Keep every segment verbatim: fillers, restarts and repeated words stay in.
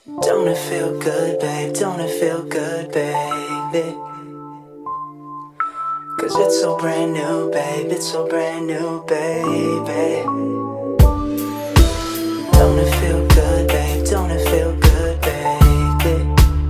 Don't it feel good, babe? Don't it feel good, baby? Cause it's so brand new, babe. It's so brand new, baby. Don't it feel good, babe? Don't it feel good, baby?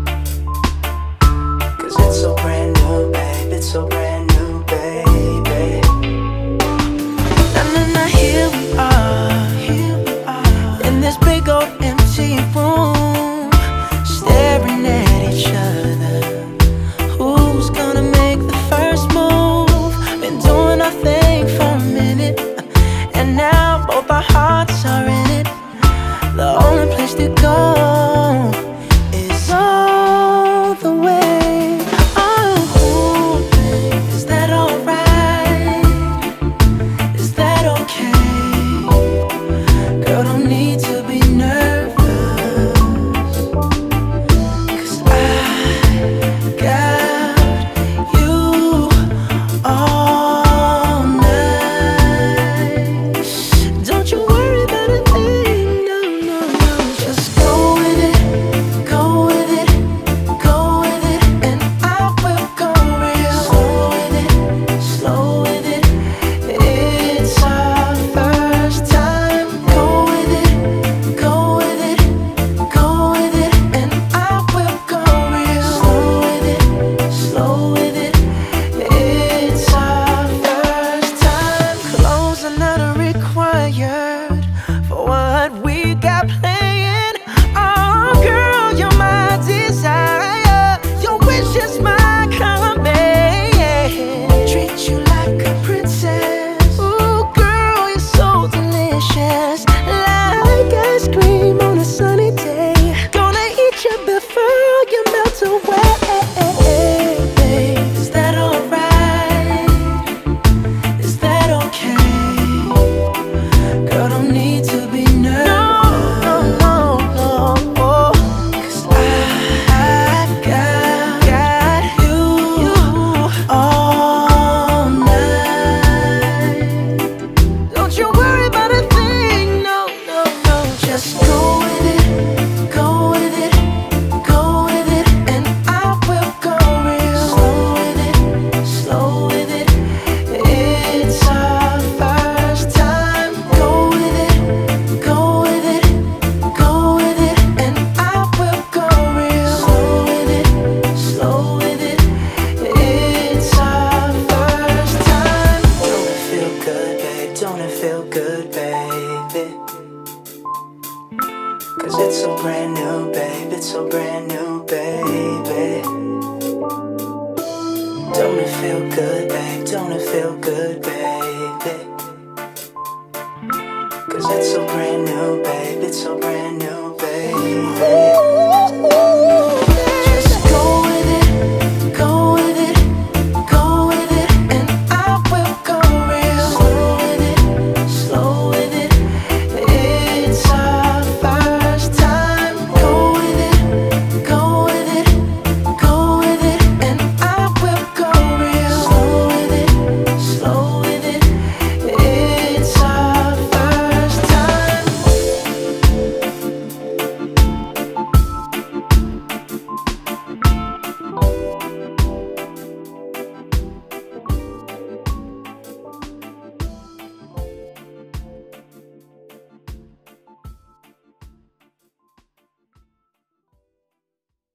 Cause it's so brand new, babe. It's so brand new, baby. Na na na, here we are, here we are, in this big old empty room, staring at each other. Who's gonna make the first move? Been doing our thing for a minute, and now both our hearts are in it. The only place to go is all the way. Oh, is that alright? Is that okay? Girl, don't need to be nervous, cause I got you all night. Don't you worry about a thing, no, no, no. Just go with it, go with it, go with it, and I will go real slow with it, slow with it. It's our first time. Go with it, go with it, go with it, and I will go real slow with it, slow with it. It's our first time. Clothes are not required for what we got playing. Oh, girl, you're my desire. Your wish is my command. Treat you like a princess. Ooh, girl, you're so delicious, like ice cream on a sunny day. Gonna eat you before you melt away. Is that alright? Is that okay? Girl, don't need to be nervous. No, no, no, no. Cause I got, got you all night. Don't you worry about a thing, no, no, no. Just go with it, go with it, go with it, and I will go real slow with it, slow with it. It's our first time. Go with it, go with it, go with it, and I will go real slow with it, slow with it. It's our first time. Don't it feel good, babe? Don't it feel good, baby? Cause it's so brand new, babe. It's so brand new, baby. Don't it feel good, babe? Don't it feel good, baby? Cause it's so brand new, babe. It's so brand